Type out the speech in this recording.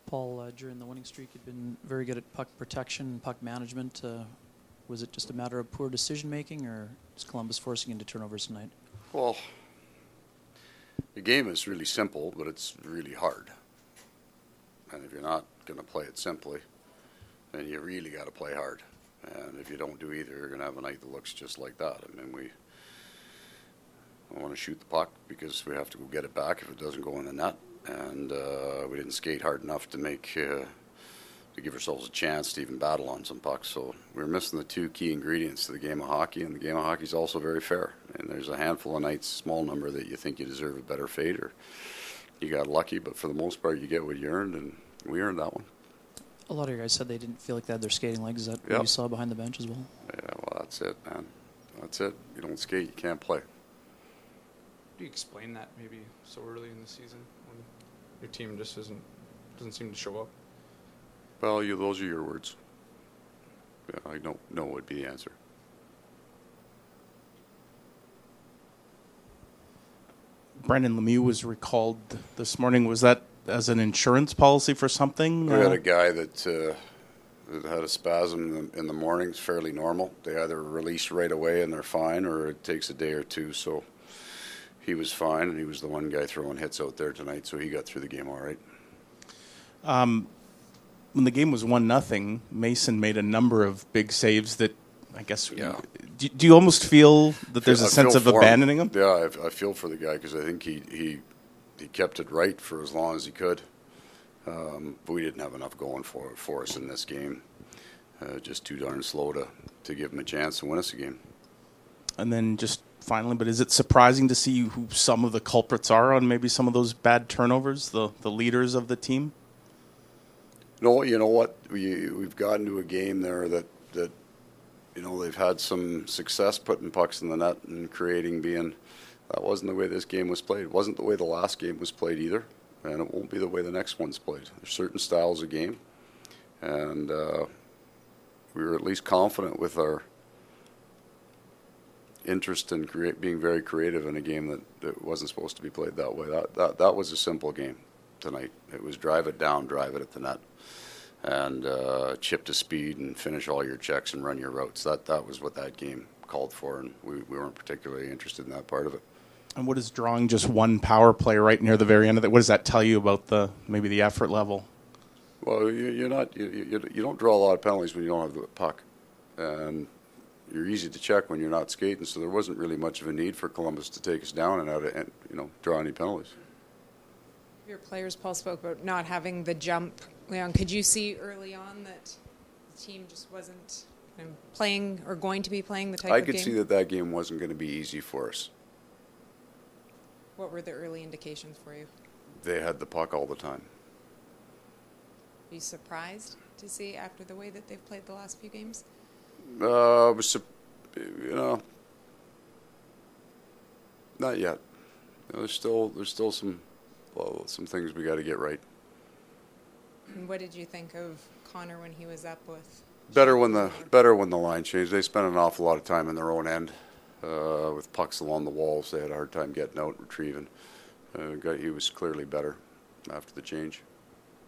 Paul, during the winning streak, you'd been very good at puck protection and puck management. Was it just a matter of poor decision-making, or is Columbus forcing into turnovers tonight? Well, the game is really simple, but it's really hard. And if you're not going to play it simply, then you really got to play hard. And if you don't do either, you're going to have a night that looks just like that. I mean, we want to shoot the puck because we have to go get it back if it doesn't go in the net. And we didn't skate hard enough to give ourselves a chance to even battle on some pucks. So we're missing the two key ingredients to the game of hockey, and the game of hockey is also very fair. And there's a handful of nights, small number, that you think you deserve a better fate or you got lucky, but for the most part you get what you earned, and we earned that one. A lot of your guys said they didn't feel like they had their skating legs. Is that what you saw behind the bench as well? Yeah, well, that's it, man. That's it. You don't skate, you can't play. Do you explain that maybe so early in the season when your team just doesn't seem to show up? Well, those are your words. Yeah, I don't know what would be the answer. Brendan Lemieux was recalled this morning. Was that as an insurance policy for something? We had a guy that had a spasm in the mornings, fairly normal. They either release right away and they're fine, or it takes a day or two. So he was fine, and he was the one guy throwing hits out there tonight, so he got through the game all right. When the game was 1-0, Mason made a number of big saves that, I guess, do you almost feel that there's a sense of abandoning him? Yeah, I feel for the guy because I think he kept it right for as long as he could. But we didn't have enough going for us in this game. Just too darn slow to give him a chance to win us a game. And then just finally, but is it surprising to see who some of the culprits are on maybe some of those bad turnovers, the leaders of the team? No, you know what? We've gotten to a game there that they've had some success putting pucks in the net and creating. That wasn't the way this game was played. It wasn't the way the last game was played either, and it won't be the way the next one's played. There's certain styles of game, and we were at least confident with our interest in being very creative in a game that wasn't supposed to be played that way. That was a simple game tonight. It was drive it down, drive it at the net, and chip to speed and finish all your checks and run your routes. That was what that game called for, and we weren't particularly interested in that part of it. And what is drawing just one power play right near the very end of it? What does that tell you about maybe the effort level? Well, you don't draw a lot of penalties when you don't have the puck, and you're easy to check when you're not skating. So there wasn't really much of a need for Columbus to take us down and draw any penalties. Your players, Paul, spoke about not having the jump. Could you see early on that the team just wasn't playing or going to be playing the type of game? I could see that game wasn't going to be easy for us. What were the early indications for you? They had the puck all the time. Are you surprised to see after the way that they've played the last few games? Not yet. There's still some things we got to get right. And what did you think of Connor when he was up with? Better when the line changed. They spent an awful lot of time in their own end with pucks along the walls. They had a hard time getting out and retrieving. He was clearly better after the change.